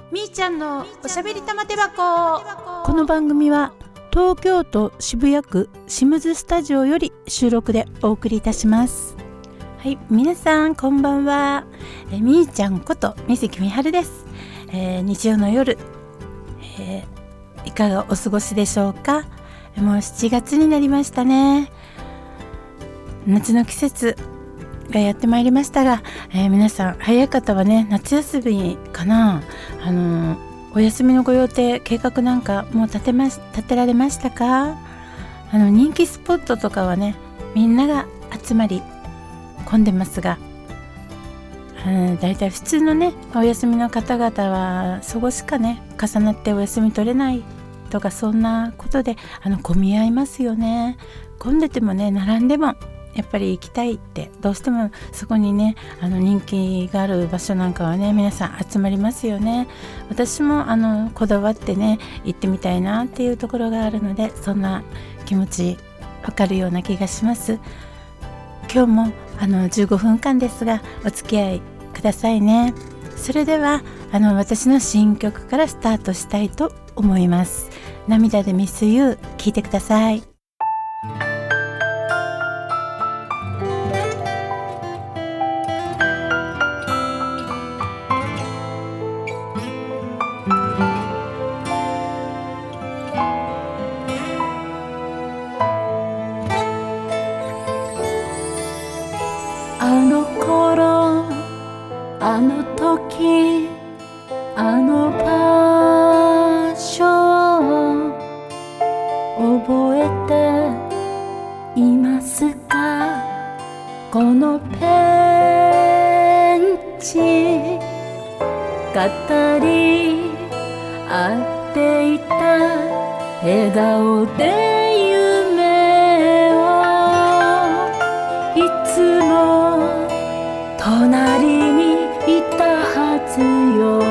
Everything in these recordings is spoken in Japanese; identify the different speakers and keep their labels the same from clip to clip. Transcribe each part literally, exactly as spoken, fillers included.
Speaker 1: みーちゃんのおしゃべり玉手箱。
Speaker 2: この番組は東京都渋谷区シムズスタジオより収録でお送りいたします。はい、皆さんこんばんは。えみーちゃんことみずきみはるです。えー、日曜の夜、えー、いかがお過ごしでしょうか。もうしちがつになりましたね。夏の季節がやってまいりましたが、えー、皆さん早い方はね夏休みかな、あのー、お休みのご予定計画なんかもう立てまし立てられましたか。あの人気スポットとかはねみんなが集まり混んでますが、だいたい普通のねお休みの方々はそこしかね重なってお休み取れないとか、そんなことであの混み合いますよね。混んでてもね並んでもやっぱり行きたいってどうしてもそこにねあの人気がある場所なんかはね皆さん集まりますよね。私もあのこだわってね行ってみたいなっていうところがあるので、そんな気持ちわかるような気がします。今日もあのじゅうごふんかんですがお付き合いくださいね。それではあの私の新曲からスタートしたいと思います。涙でミスユー聞いてください。あの頃あの時あの場所覚えていますか。このベンチ語り合っていた笑顔で夢をいつも隣にいたはずよ。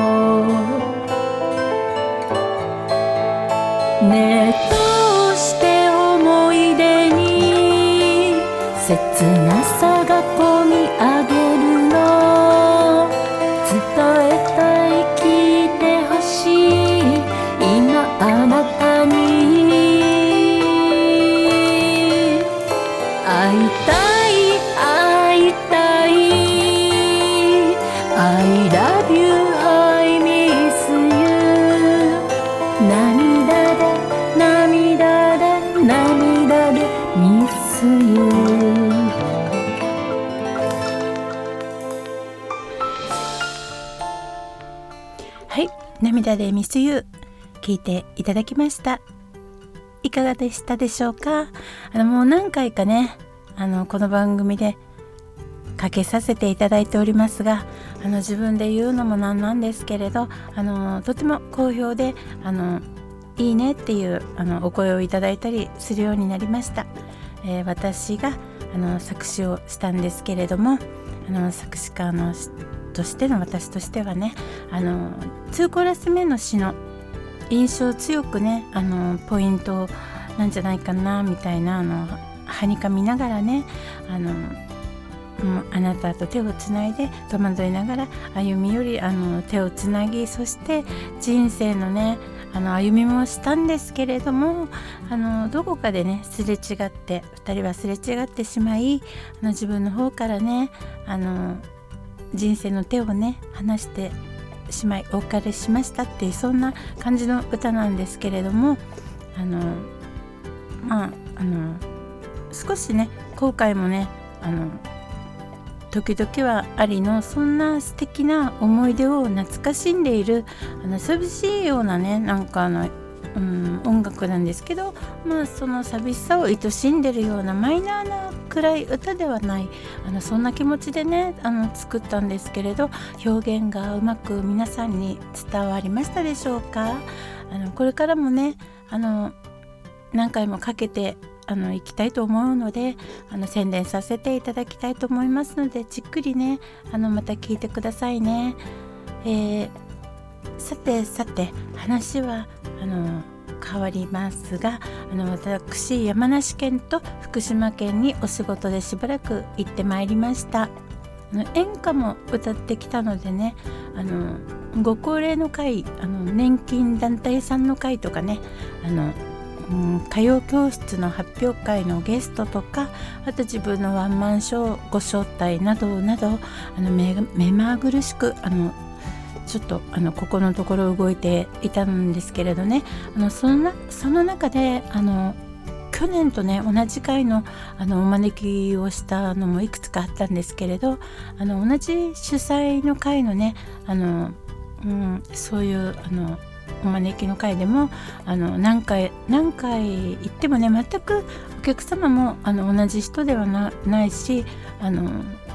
Speaker 2: ねえどうして思い出に切なさがこみ上げるの。伝えたい聞いてほしい今あなたに会いたい会いたい I love you I miss you 涙で涙で涙で miss you。 はい、涙で miss you 聞いていただきました。いかがでしたでしょうか。あのもう何回かねあのこの番組でかけさせていただいておりますが、あの自分で言うのもなんなんですけれど、あのとても好評であのいいねっていうあのお声をいただいたりするようになりました。えー、私があの作詞をしたんですけれども、あの作詞家のとしての私としてはね、あのにコーラス目の詩の印象強くねあのポイントなんじゃないかなみたいな、あのはにかみながらねあのあなたと手をつないで戸惑いながら歩み寄りあの手をつなぎ、そして人生のねあの歩みもしたんですけれども、あのどこかでねすれ違ってふたりはすれ違ってしまい、あの自分の方からねあの人生の手をね離してしまいお別れしましたっていう、そんな感じの歌なんですけれども、あのまああの少しね後悔もねあの時々はありの、そんな素敵な思い出を懐かしんでいるあの寂しいようなねなんかあの、うん、音楽なんですけど、まあその寂しさを愛しんでるようなマイナーな暗い歌ではない、あのそんな気持ちでねあの作ったんですけれど、表現がうまく皆さんに伝わりましたでしょうか。あのこれからもねあの何回もかけてあの行きたいと思うので、あの宣伝させていただきたいと思いますので、じっくりねあのまた聞いてくださいね。えー、さてさて話はあの変わりますが、あの私山梨県と福島県にお仕事でしばらく行ってまいりました。あの演歌も歌ってきたのでね、あのご高齢の会、あの年金団体さんの会とかね、あの、うん、歌謡教室の発表会のゲストとか、あと自分のワンマンショーご招待などなど、あの 目, 目まぐるしくあのちょっとあのここのところ動いていたんですけれどね、あの そ, のなその中であの去年とね同じ回のあのお招きをしたのもいくつかあったんですけれど、あの同じ主催の会のね、あの、うん、そういうあのお招きの会でもあの何回何回行ってもね、全くお客様もあの同じ人では な, ないし、あの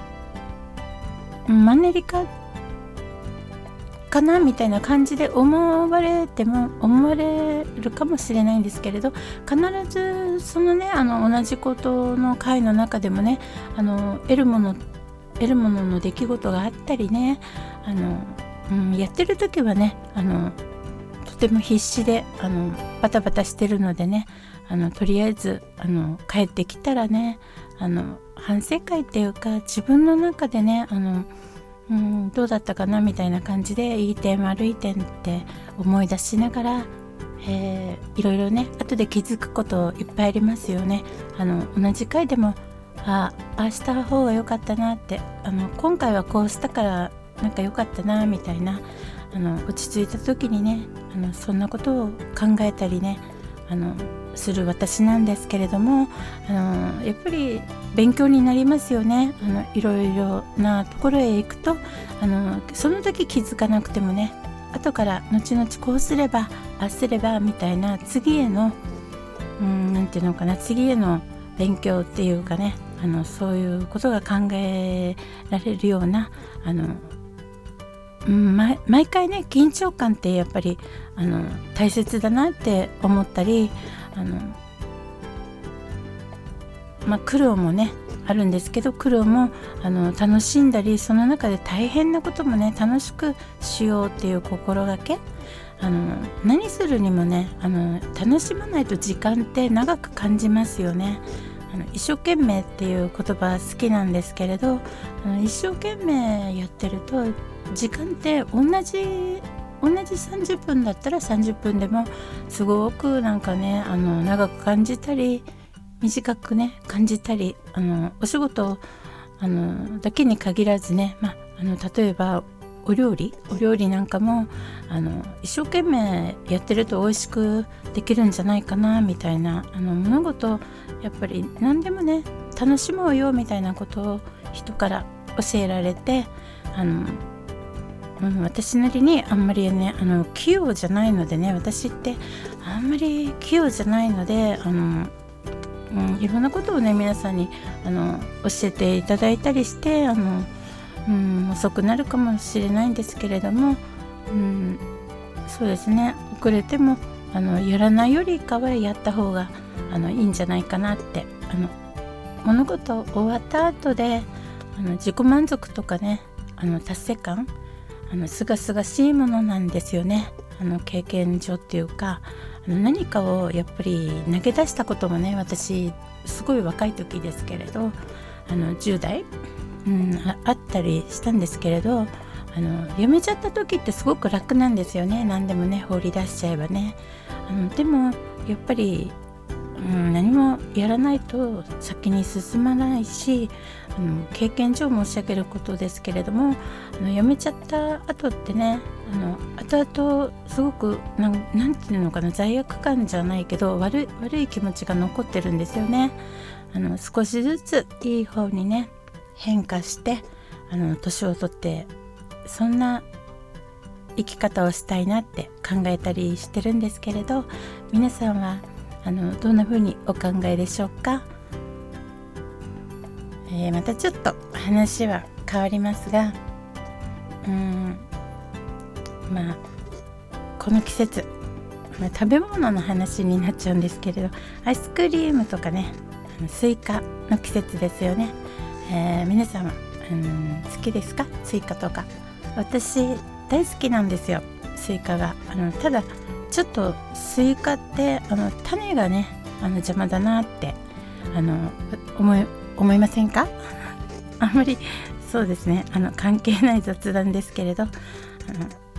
Speaker 2: マンネリ化かなみたいな感じで思われても思われるかもしれないんですけれど、必ずそのね、あの同じことの会の中でもね、あの得るもの得るものの出来事があったりね、あの、うん、やってる時はね、あのとても必死であのバタバタしてるのでね、あのとりあえずあの帰ってきたらね、あの反省会っていうか、自分の中でね、あのうん、どうだったかなみたいな感じで、いい点悪い点って思い出しながら、えー、いろいろね後で気づくこといっぱいありますよね。あの同じ回でもああした方が良かったなって、あの今回はこうしたからなんか良かったなみたいな、あの落ち着いた時にね、あのそんなことを考えたりね、あのする私なんですけれども、あのやっぱり勉強になりますよね。あのいろいろなところへ行くと、あのその時気づかなくてもね、後から後々こうすればああすればみたいな、次へのうんなんていうのかな、次への勉強っていうかね、あのそういうことが考えられるような、あのうん、毎, 毎回ね緊張感ってやっぱりあの大切だなって思ったり、あの、まあ、苦労もねあるんですけど、苦労もあの楽しんだり、その中で大変なこともね楽しくしようっていう心がけ、あの何するにもね、あの楽しまないと時間って長く感じますよね。あの一生懸命っていう言葉好きなんですけれど、あの一生懸命やってると時間って同じ同じさんじゅっぷんだったらさんじゅっぷんでもすごくなんかね、あの長く感じたり短くね感じたり、あのお仕事あのだけに限らずね、まあ、あの例えばお料理お料理なんかもあの一生懸命やってると美味しくできるんじゃないかなみたいな、あの物事やっぱり何でもね楽しもうよみたいなことを人から教えられて、あのうん、私なりにあんまりねあの器用じゃないのでね、私ってあんまり器用じゃないので、あの、うん、いろんなことをね皆さんにあの教えていただいたりして、あの、うん、遅くなるかもしれないんですけれども、うん、そうですね、遅れてもあのやらないよりかはやった方があのいいんじゃないかなって、あの物事終わった後であの自己満足とかね、あの達成感、あのすがすがしいものなんですよね。あの経験上っていうか、あの何かをやっぱり投げ出したこともね、私すごい若い時ですけれど、あのじゅう代、うん、あ, あったりしたんですけれど、あのやめちゃった時ってすごく楽なんですよね。何でもね放り出しちゃえばね。あのでもやっぱり、うん、何もやらないと先に進まないし、あの経験上申し上げることですけれども、あの辞めちゃった後ってね、あの後々すごくなん、なんていうのかな、罪悪感じゃないけど悪い、悪い気持ちが残ってるんですよね。あの少しずついい方にね変化して、あの年を取ってそんな生き方をしたいなって考えたりしてるんですけれど、皆さんはあのどんな風にお考えでしょうか。えー、またちょっと話は変わりますが、うーんまあこの季節、まあ、食べ物の話になっちゃうんですけれど、アイスクリームとかね、あのスイカの季節ですよね。えー、皆さんはうん好きですか？スイカとか。私大好きなんですよ、スイカが。あのただちょっとスイカってあの種がねあの邪魔だなってあの思い思いませんか？あんまりそうですね、あの関係ない雑談ですけれど、あの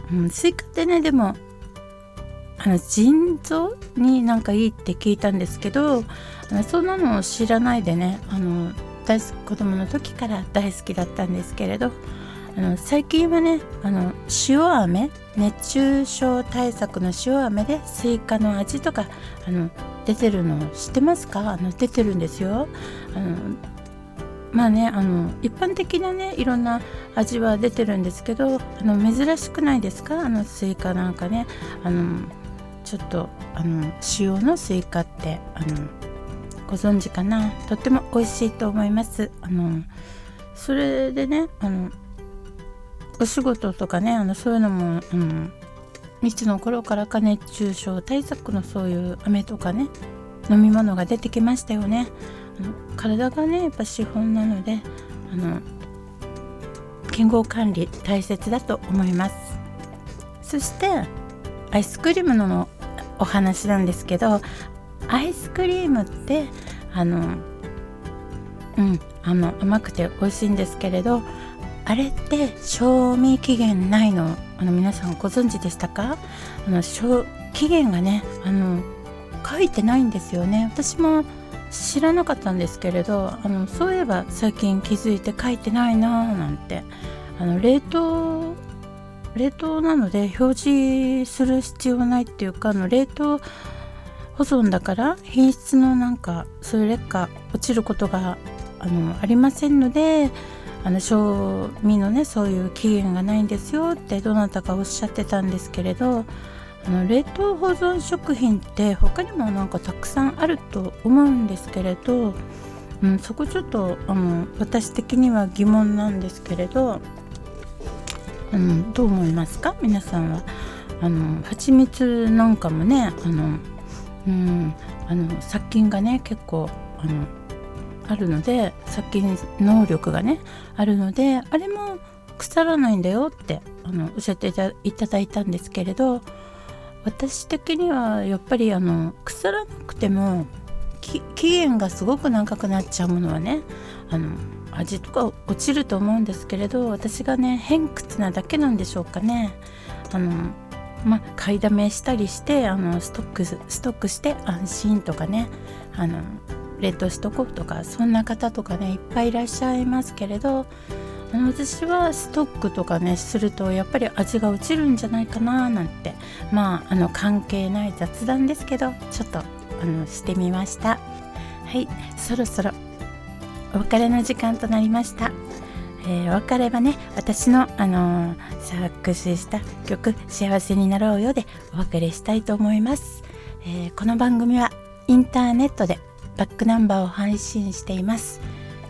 Speaker 2: うん、スイカってねでもあの腎臓になんかいいって聞いたんですけど、あのそんなのを知らないでね、あの大好き子供の時から大好きだったんですけれど、あの最近はねあの塩飴、熱中症対策の塩飴でスイカの味とかあの出てるの知ってますか？あの出てるんですよ。あのまあね、あの一般的なねいろんな味は出てるんですけど、あの珍しくないですか？あのスイカなんかね、あのちょっとあの塩のスイカってあのご存知かな？とっても美味しいと思います。あのそれでね、あのお仕事とかね、あのそういうのもあのいつの頃からか熱中症対策のそういう飴とかね飲み物が出てきましたよね。あの体がねやっぱ資本なので、あの健康管理大切だと思います。そしてアイスクリームのお話なんですけど、アイスクリームってあのうんあの甘くて美味しいんですけれど、あれって賞味期限ないの、あの皆さんご存知でしたか？あの期限がねあの書いてないんですよね。私も知らなかったんですけれど、あのそういえば最近気づいて書いてないなーなんて、あの冷凍冷凍なので表示する必要ないっていうか、あの冷凍保存だから品質のなんかそういう劣化落ちることがあのありませんので、あの賞味のねそういう期限がないんですよってどなたかおっしゃってたんですけれど、あの冷凍保存食品って他にもなんかたくさんあると思うんですけれど、うん、そこちょっとあの私的には疑問なんですけれど、うん、どう思いますか皆さんは？あの蜂蜜なんかもね、あの、うん、あの殺菌がね結構あのあるので、殺菌能力がねあるので、あれも腐らないんだよってあの教えていた、いただいたんですけれど、私的にはやっぱりあの腐らなくても期限がすごく長くなっちゃうものはね、あの味とか落ちると思うんですけれど、私がね偏屈なだけなんでしょうかね。あのま買いだめしたりしてあのストックストックして安心とかね、あの冷凍しとこうとか、そんな方とかねいっぱいいらっしゃいますけれど、あの私はストックとかねするとやっぱり味が落ちるんじゃないかななんて、まああの関係ない雑談ですけどちょっとあのしてみました。はい、そろそろお別れの時間となりました。えー、お別れはね私の、あのー、作詞した曲幸せになろうよでお別れしたいと思います。えー、この番組はインターネットでバックナンバーを配信しています。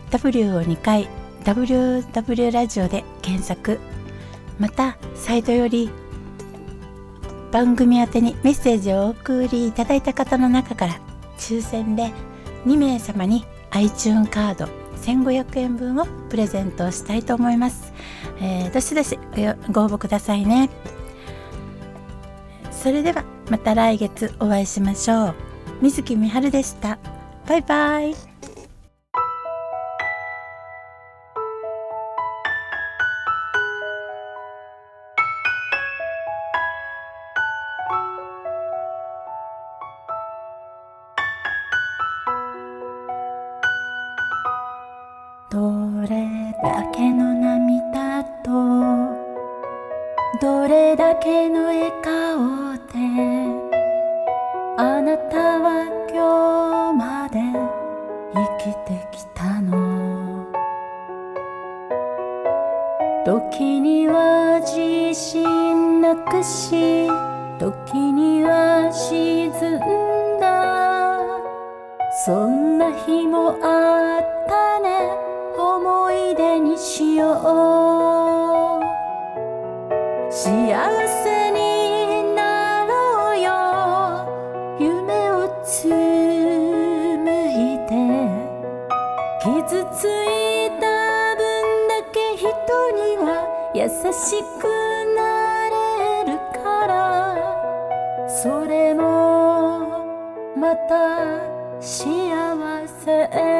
Speaker 2: W をにかい ダブリューダブリュー ラジオで検索、またサイトより番組宛てにメッセージをお送りいただいた方の中から抽選でにめい様に iTunes カードせんごひゃくえんぶんをプレゼントしたいと思います。えー、どしどしご応募くださいね。それではまた来月お会いしましょう。水木みはるでした。バイバイ。どれだけの涙とどれだけの笑顔であなたは今日まで生きてきたの。時には自信なくし、時には沈んだ、そんな日もあったね。思い出にしよう。幸せになろうよ。夢を紡いで傷ついた分だけ人には優しくなれるから、それもまた幸せ。